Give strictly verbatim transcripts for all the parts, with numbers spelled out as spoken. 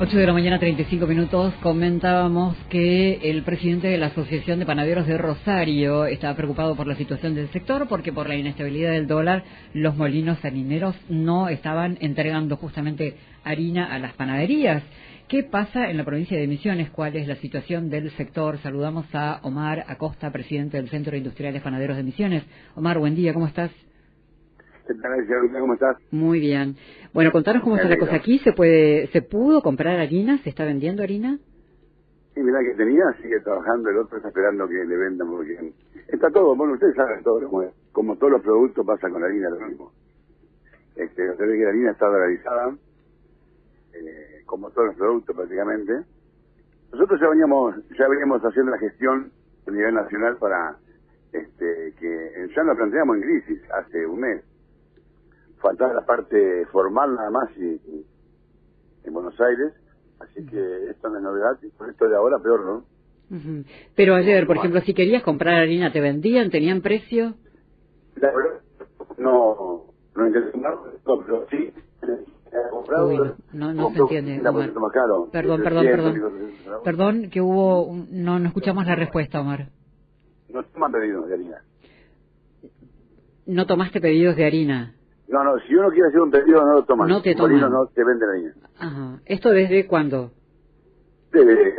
ocho de la mañana, treinta y cinco minutos. Comentábamos que el presidente de la Asociación de Panaderos de Rosario estaba preocupado por la situación del sector porque por la inestabilidad del dólar los molinos harineros no estaban entregando justamente harina a las panaderías. ¿Qué pasa en la provincia de Misiones? ¿Cuál es la situación del sector? Saludamos a Omar Acosta, presidente del Centro de Industriales Panaderos de Misiones. Omar, buen día, ¿cómo estás? ¿Qué tal, señorita? ¿Cómo estás? Muy bien. Bueno, contanos cómo está la cosa aquí. ¿Se puede, se pudo comprar harina? ¿Se está vendiendo harina? Sí, mirá que tenía, sigue trabajando, el otro está esperando que le vendan porque está todo, bueno, ustedes saben todo, como, como todos los productos pasa con la harina lo mismo. Este, usted ve que la harina está dolarizada, eh, como todos los productos prácticamente. Nosotros ya veníamos, ya veníamos haciendo la gestión a nivel nacional para este, que ya nos planteamos en crisis hace un mes. Faltaba la parte formal nada más y, y, en Buenos Aires, así que esto no es novedad, y por esto de ahora peor, ¿no? Uh-huh. Pero ayer, por ejemplo, si querías comprar harina, ¿te vendían? ¿Tenían precio? La verdad, no, no entendí nada, no, pero sí, he comprado. Uy, no, no, no se entiende, Omar. Más caro, perdón, perdón, perdón. Perdón, que hubo, un, no, no escuchamos la respuesta, Omar. No toman pedidos de harina. ¿No tomaste pedidos de harina? No, no, si uno quiere hacer un pedido no lo toman. No te toman. toman. No te venden harina. Ajá. ¿Esto desde cuándo? Desde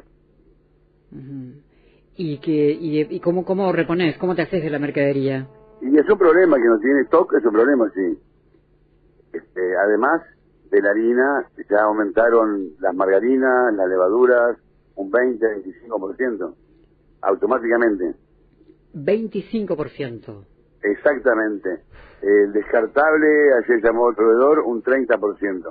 uh-huh. ¿Y, que, y, y cómo, cómo reponés? ¿Cómo te haces de la mercadería? Y es un problema que no tiene stock, es un problema, sí. Este, además de la harina, ya aumentaron las margarinas, las levaduras, un veinte a veinticinco por ciento. Automáticamente. veinticinco por ciento. Exactamente. El descartable, ayer llamó el proveedor, un treinta por ciento.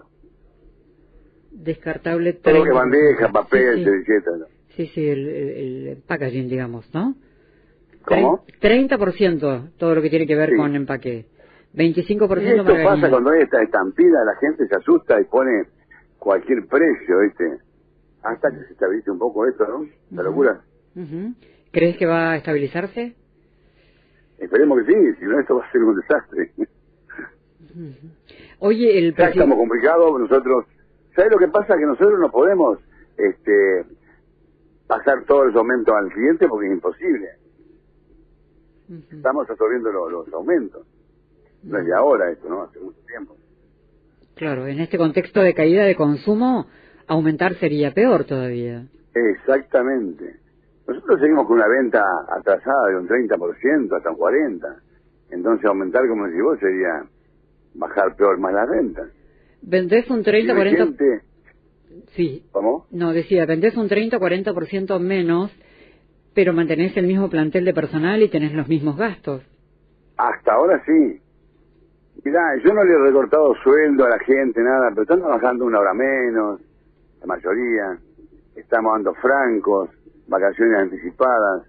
Descartable treinta por ciento. Todo lo que bandeja, papel, sí, sí. servilletas. ¿No? Sí, sí, el, el, el packaging, digamos, ¿no? ¿Cómo? treinta por ciento todo lo que tiene que ver sí. con empaque. veinticinco por ciento y esto margarina. Pasa cuando hay esta estampida, la gente se asusta y pone cualquier precio, ¿viste? Hasta que se estabilice un poco esto, ¿no? La uh-huh. locura. Uh-huh. ¿Crees que va a estabilizarse? Esperemos que sí, si no esto va a ser un desastre. Uh-huh. Oye, el ya presidente... estamos complicados, nosotros... ¿Sabes lo que pasa? Que nosotros no podemos este, pasar todos los aumentos al cliente porque es imposible. Uh-huh. Estamos absorbiendo los, los aumentos. Uh-huh. No es de ahora esto, ¿no? Hace mucho tiempo. Claro, en este contexto de caída de consumo, aumentar sería peor todavía. Exactamente. Nosotros seguimos con una venta atrasada de un treinta por ciento hasta un cuarenta por ciento. Entonces aumentar, como decís vos, sería bajar peor más las ventas. ¿Vendés un treinta, cuarenta por ciento? Gente... Sí. ¿Cómo? No, decía, vendés un treinta, cuarenta por ciento menos, pero mantenés el mismo plantel de personal y tenés los mismos gastos. Hasta ahora sí. Mirá, yo no le he recortado sueldo a la gente, nada, pero están trabajando una hora menos, la mayoría. Estamos dando francos, vacaciones anticipadas,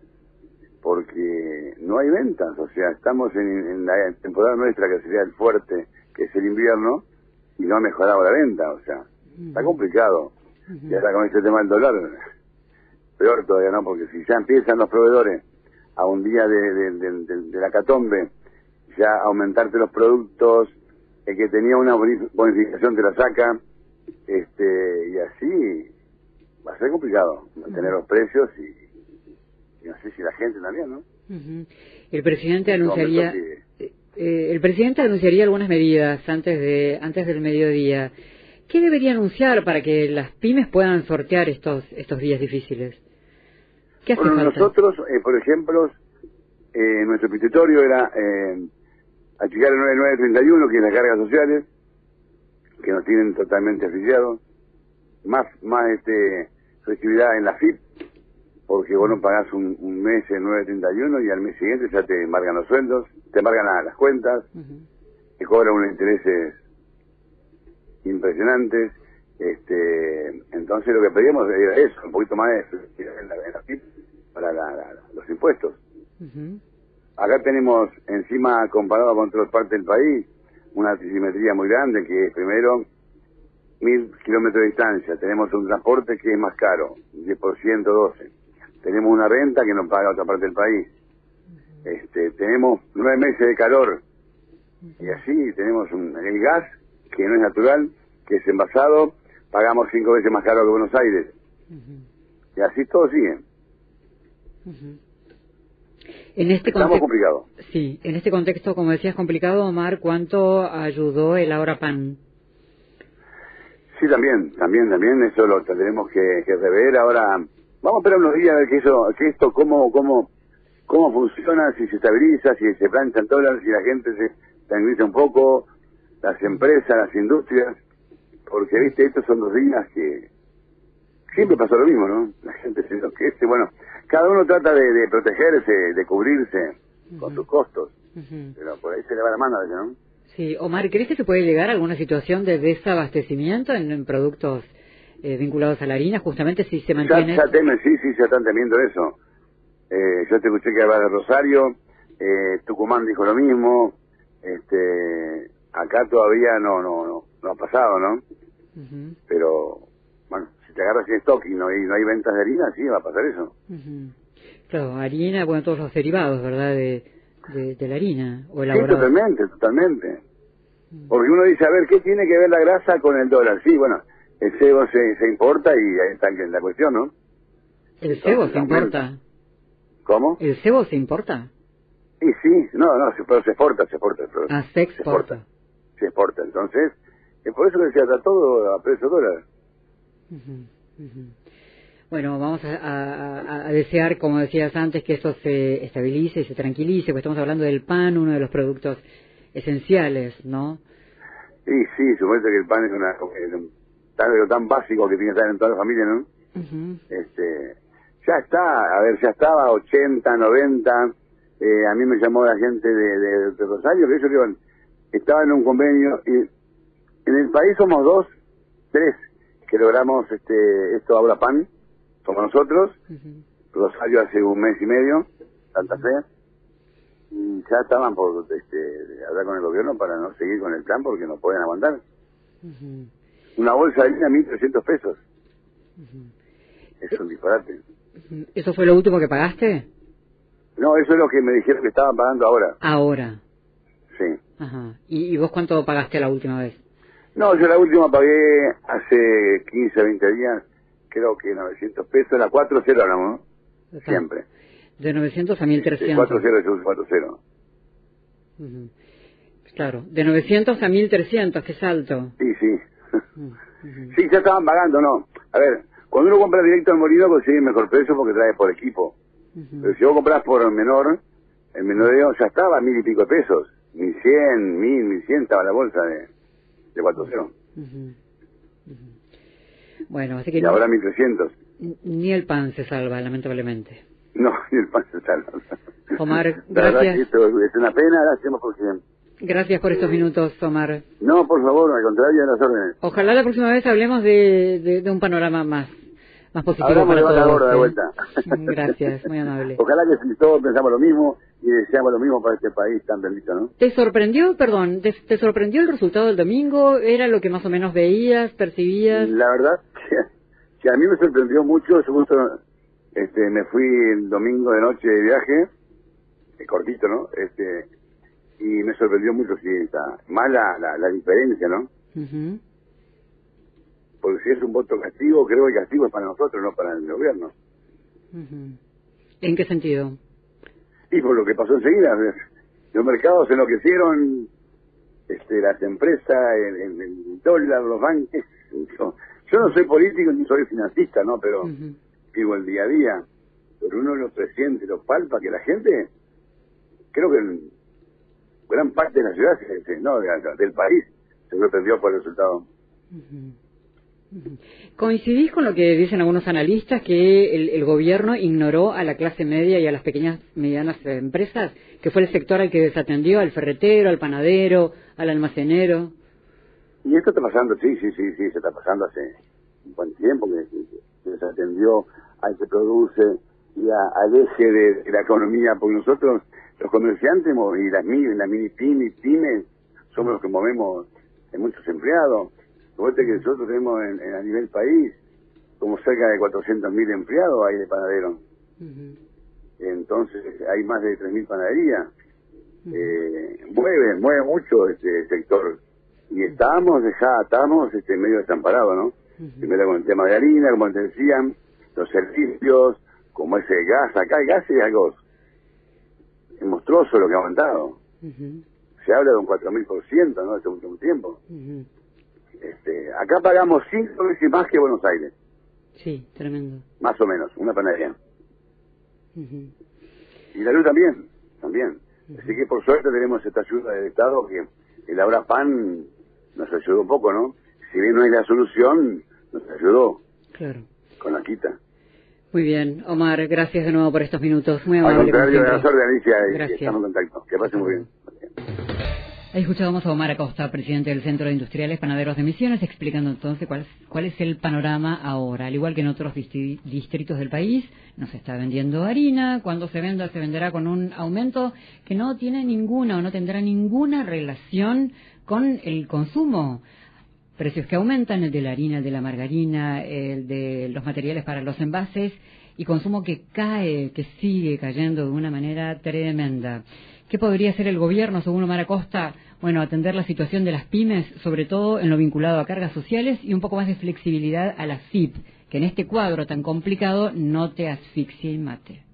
porque no hay ventas, o sea, estamos en, en la temporada nuestra, que sería el fuerte, que es el invierno, y no ha mejorado la venta, o sea, uh-huh. está complicado. Uh-huh. Y ahora con este tema del dólar, peor todavía, ¿no? Porque si ya empiezan los proveedores a un día de, de, de, de, de la catombe, ya aumentarte los productos, el que tenía una bonificación te la saca, este, y así va a ser complicado mantener uh-huh. los precios y, y no sé si la gente también, ¿no? Uh-huh. El presidente anunciaría... Que... Eh, el presidente anunciaría algunas medidas antes de antes del mediodía. ¿Qué debería anunciar para que las pymes puedan sortear estos estos días difíciles? ¿Qué hace bueno, falta? Nosotros, eh, por ejemplo, eh, nuestro petitorio era eh, achicar el nueve nueve treinta y uno, que es las cargas sociales, que nos tienen totalmente afiliados, más más este flexibilidad en la F I P, porque vos no pagás un, un mes en nueve treinta y uno y al mes siguiente ya te embargan los sueldos, te embargan las, las cuentas, uh-huh. te cobran unos intereses impresionantes. Este, entonces lo que pedíamos era eso, un poquito más de flexibilidad en la, en la F I P para la, la, los impuestos. Uh-huh. Acá tenemos, encima, comparado con otras partes del país, una asimetría muy grande, que es primero mil kilómetros de distancia, tenemos un transporte que es más caro, diez por ciento, doce por ciento. Tenemos una renta que no paga otra parte del país. Este, tenemos nueve meses de calor. Y así tenemos un, el gas, que no es natural, que es envasado, pagamos cinco veces más caro que Buenos Aires. Uh-huh. Y así todo sigue. Uh-huh. En este Estamos complicados. Sí, en este contexto, como decías, complicado, Omar, ¿cuánto ayudó el Ahora Pan? Sí, también, también, también, eso lo tenemos que, que rever. Ahora, vamos a esperar unos días a ver que eso, que esto, cómo, cómo, cómo funciona, si se estabiliza, si se planchan dólares, si la gente se tranquiliza un poco, las empresas, las industrias, porque, viste, estos son dos días que siempre pasó lo mismo, ¿no? La gente se enloquece, bueno, cada uno trata de, de protegerse, de cubrirse uh-huh. con sus costos, uh-huh. pero por ahí se le va la mano a veces, ¿no? Sí, Omar, ¿crees que se puede llegar a alguna situación de desabastecimiento en, en productos eh, vinculados a la harina, justamente si se mantiene? Ya, ya temen, sí, sí, ya están temiendo eso. Eh, yo te escuché que hablar de Rosario, eh, Tucumán dijo lo mismo, este, acá todavía no, no, no, no ha pasado, ¿no? Uh-huh. Pero, bueno, si te agarras sin stock y no hay, no hay ventas de harina, sí, va a pasar eso. Uh-huh. Claro, harina, bueno, todos los derivados, ¿verdad?, de, de, de la harina, o Sí, elaborados. totalmente, totalmente. Porque uno dice, a ver, ¿qué tiene que ver la grasa con el dólar? Sí, bueno, el cebo se, se importa y ahí está la cuestión, ¿no? ¿El cebo se importa? ¿Cómo? ¿El cebo se importa? Sí, sí, no, no, pero se exporta, se exporta. Pero ah, se exporta. Se exporta, se exporta. Entonces, es por eso que decía, está todo a precio dólar. Uh-huh, uh-huh. Bueno, vamos a, a, a desear, como decías antes, que esto se estabilice y se tranquilice, porque estamos hablando del pan, uno de los productos esenciales, ¿no? Sí, sí, supongo que el pan es una, algo tan básico que tiene que estar en toda la familia, ¿no? Uh-huh. Este, ya está, a ver, ya estaba ochenta, noventa, eh, a mí me llamó la gente de, de, de Rosario, que ellos digo, estaba en un convenio, y en el país somos dos, tres, que logramos este esto Ahora Pan, somos nosotros, uh-huh. Rosario hace un mes y medio, Santa Fe, y ya estaban por este, hablar con el gobierno para no seguir con el plan porque no pueden aguantar. Uh-huh. Una bolsa de harina, mil trescientos pesos. Uh-huh. Es un disparate. ¿Eso fue lo último que pagaste? No, eso es lo que me dijeron que estaban pagando ahora. ¿Ahora? Sí. Ajá. ¿Y, y vos cuánto pagaste la última vez? No, yo la última pagué hace quince, veinte días, creo que novecientos pesos, la cuatro cero hablamos, ¿no? Siempre. De novecientos a mil trescientos. cuatro cero, yo uso cuatro cero. Uh-huh. Claro, de novecientos a mil trescientos, qué salto. Sí, sí. Uh-huh. Sí, ya estaban pagando, ¿no? A ver, cuando uno compra directo al molino consigue mejor precio porque trae por equipo. Uh-huh. Pero si vos compras por menor, el menudeo ya estaba a mil y pico de pesos. Mil cien, mil, mil cien estaba la bolsa de, de cuatro cero. Uh-huh. Uh-huh. Bueno, así que... Y ahora mil trescientos. Ni el pan se salva, lamentablemente. No, ni el pan se salva. Omar, la gracias. Verdad que esto es una pena, gracias por siempre. Gracias por estos minutos, Omar. No, por favor, al contrario, a las órdenes. Ojalá la próxima vez hablemos de, de, de un panorama más, más positivo. Hablamos para de todos. la gorda de ¿eh? vuelta. Gracias, muy amable. Ojalá que todos pensamos lo mismo y deseamos lo mismo para este país tan bendito, ¿no? ¿Te sorprendió, perdón, te, te sorprendió el resultado del domingo? ¿Era lo que más o menos veías, percibías? La verdad que, que a mí me sorprendió mucho. Yo justo este, me fui el domingo de noche de viaje, eh, cortito, ¿no? Este... y me sorprendió mucho, sí, está más la, la, la diferencia, ¿no? Uh-huh. Porque si es un voto castigo, creo que el castigo es para nosotros, no para el gobierno. Uh-huh. ¿En qué sentido? Y por lo que pasó enseguida, los mercados enloquecieron, este, las empresas, el, el, el dólar, los bancos. Yo, yo no soy político ni soy financista, ¿no? Pero uh-huh. digo el día a día, pero uno lo presiente, lo palpa, que la gente, creo que el, gran parte de la ciudad, no, del país, se sorprendió por el resultado. Uh-huh. Uh-huh. ¿Coincidís con lo que dicen algunos analistas, que el, el gobierno ignoró a la clase media y a las pequeñas medianas empresas, que fue el sector al que desatendió, al ferretero, al panadero, al almacenero? Y esto está pasando, sí, sí, sí, sí, se está pasando hace un buen tiempo, que, que, que desatendió al que produce y a, al eje de, de la economía, porque nosotros, los comerciantes y las mini, las mini pymes, pymes, somos los que movemos en muchos empleados. Fíjate que nosotros tenemos en, en, a nivel país como cerca de cuatrocientos mil empleados hay de panaderos. Uh-huh. Entonces hay más de tres mil panaderías. Uh-huh. Eh, mueve, mueve mucho este sector. Y estamos, ya estamos este, medio desamparados, ¿no? Uh-huh. Primero con el tema de harina, como te decían, los servicios, como ese gas, acá el gas es algo es monstruoso lo que ha aumentado. Uh-huh. Se habla de un cuatro mil por ciento, ¿no?, este último tiempo. Uh-huh. Este, acá pagamos cinco veces más que Buenos Aires. Sí, tremendo. Más o menos, una panadería. Uh-huh. Y la luz también, también. Uh-huh. Así que por suerte tenemos esta ayuda del Estado que el Ahora Pan nos ayudó un poco, ¿no? Si bien no hay la solución, nos ayudó. Claro. Con la quita. Muy bien, Omar, gracias de nuevo por estos minutos. Muy amable. Al contrario, de la suerte, Alicia, gracias. Y estamos en contacto. Que pasen muy bien. Ahí escuchábamos a Omar Acosta, presidente del Centro de Industriales Panaderos de Misiones, explicando entonces cuál es, cuál es el panorama ahora. Al igual que en otros distri- distritos del país, no se está vendiendo harina. Cuando se venda, se venderá con un aumento que no tiene ninguna o no tendrá ninguna relación con el consumo. Precios que aumentan, el de la harina, el de la margarina, el de los materiales para los envases, y consumo que cae, que sigue cayendo de una manera tremenda. ¿Qué podría hacer el gobierno, según Omar Acosta? Bueno, atender la situación de las pymes, sobre todo en lo vinculado a cargas sociales, y un poco más de flexibilidad a la S I P, que en este cuadro tan complicado no te asfixie y mate.